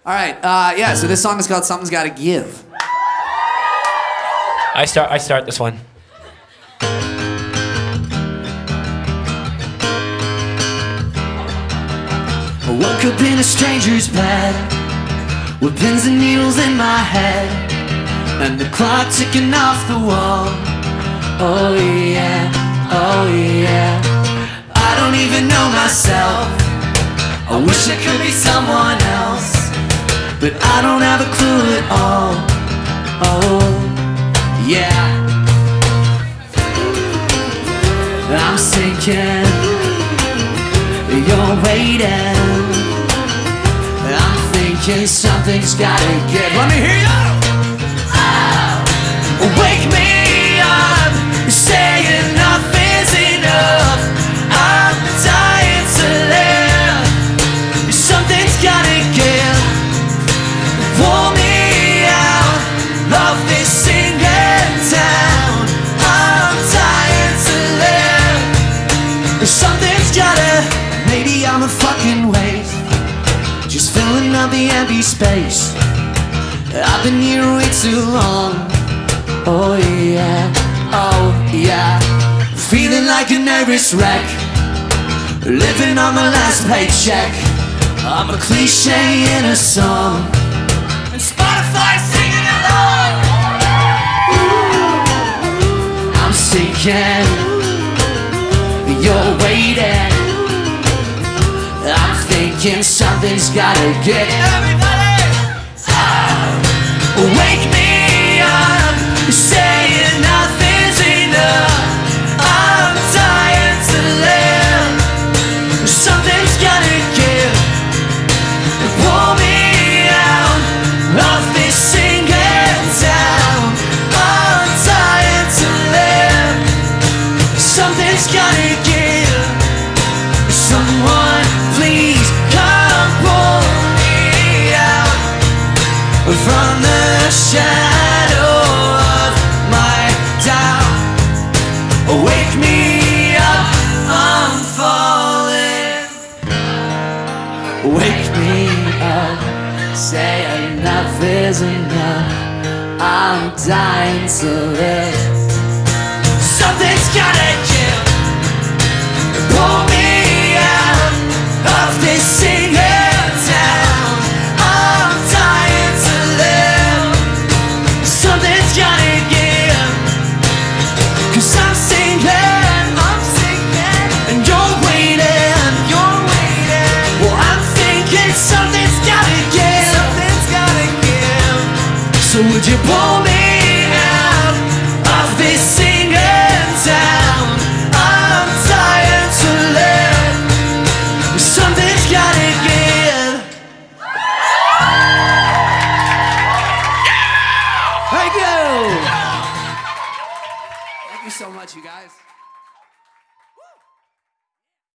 All right, yeah, so this song is called Something's Gotta Give. I start this one. I woke up in a stranger's bed with pins and needles in my head and the clock ticking off the wall. Oh yeah, oh yeah. I don't even know myself. I wish I could be someone else, but I don't have a clue at all. Oh yeah. I'm sinking, you're waiting. I'm thinking something's gotta give. Let me hear you! Oh, wake me up, saying enough is enough. I'm dying to live. Something's gotta give. Pull me out of this sinking town. I'm dying to live. Something's gotta. Maybe I'm a fucking waste, just filling up the empty space. I've been here way too long. Oh yeah, oh yeah. Feeling like a nervous wreck, living on my last paycheck. I'm a cliche in a song, and Spotify singing along. I'm sinking, you're waiting. I'm thinking something's gotta give. Everybody, wake me up, saying nothing's enough. I'm dying to live. Something's gotta give. Pull me out of this sinking town. I'm dying to live. Something's gotta give. Someone please come pull me out from the shadow of my doubt. Wake me up, I'm falling. Wake me up, say enough is enough. I'm dying to live. Something's gotta give. Pull me out of this sinking town. I'm dying to live. Something's gotta give. 'Cause I'm sinking, and you're waiting, Well, I'm thinking something's gotta give. So would you pull me out of this sinking town? I'm dying to live. Something's gotta give. Thank you. Thank you so much, you guys.